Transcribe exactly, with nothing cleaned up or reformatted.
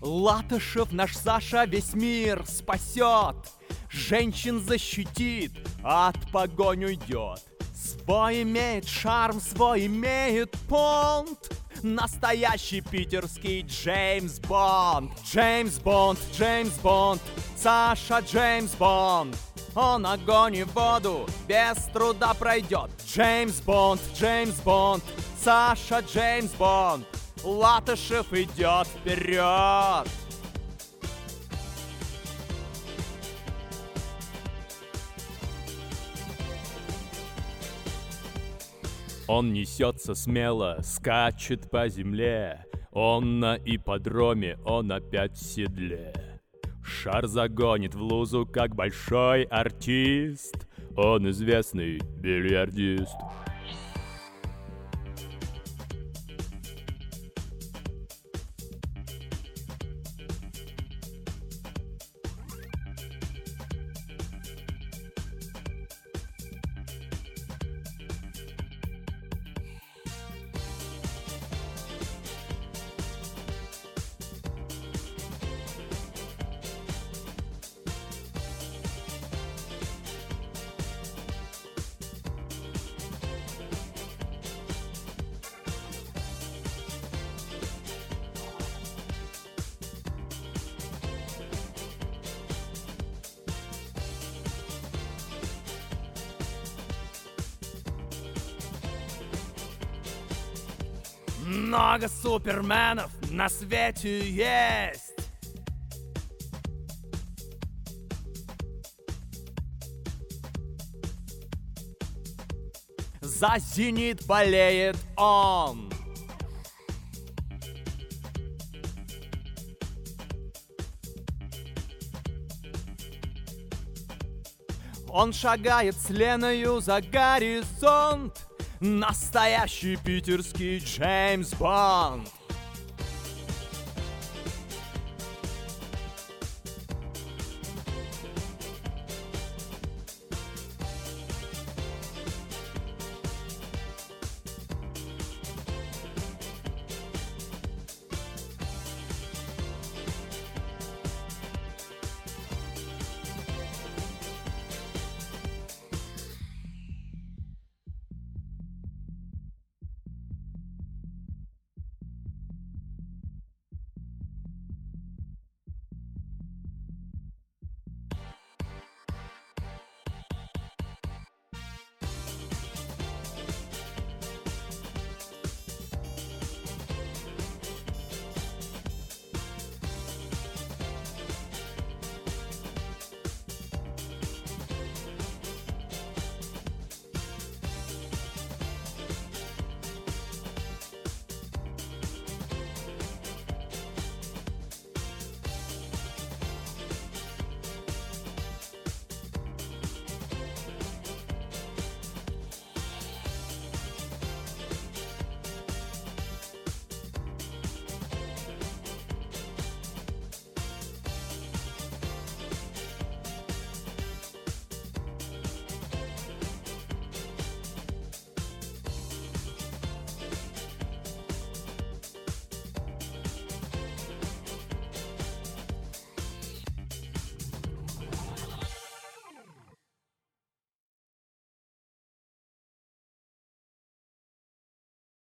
Латышев наш Саша весь мир спасет, женщин защитит, от погонь уйдет. Свой имеет шарм, свой имеет понт, настоящий питерский Джеймс Бонд. Джеймс Бонд, Джеймс Бонд, Саша Джеймс Бонд. Он огонь и воду без труда пройдет. Джеймс Бонд, Джеймс Бонд, Саша Джеймс Бонд. Латышев идет вперед. Он несется смело, скачет по земле. Он на ипподроме, он опять в седле. Шар загонит в лузу, как большой артист. Он известный бильярдист. Много суперменов на свете есть. За «Зенит» болеет он. Он шагает с Леною за горизонт. Настоящий питерский Джеймс Бонд.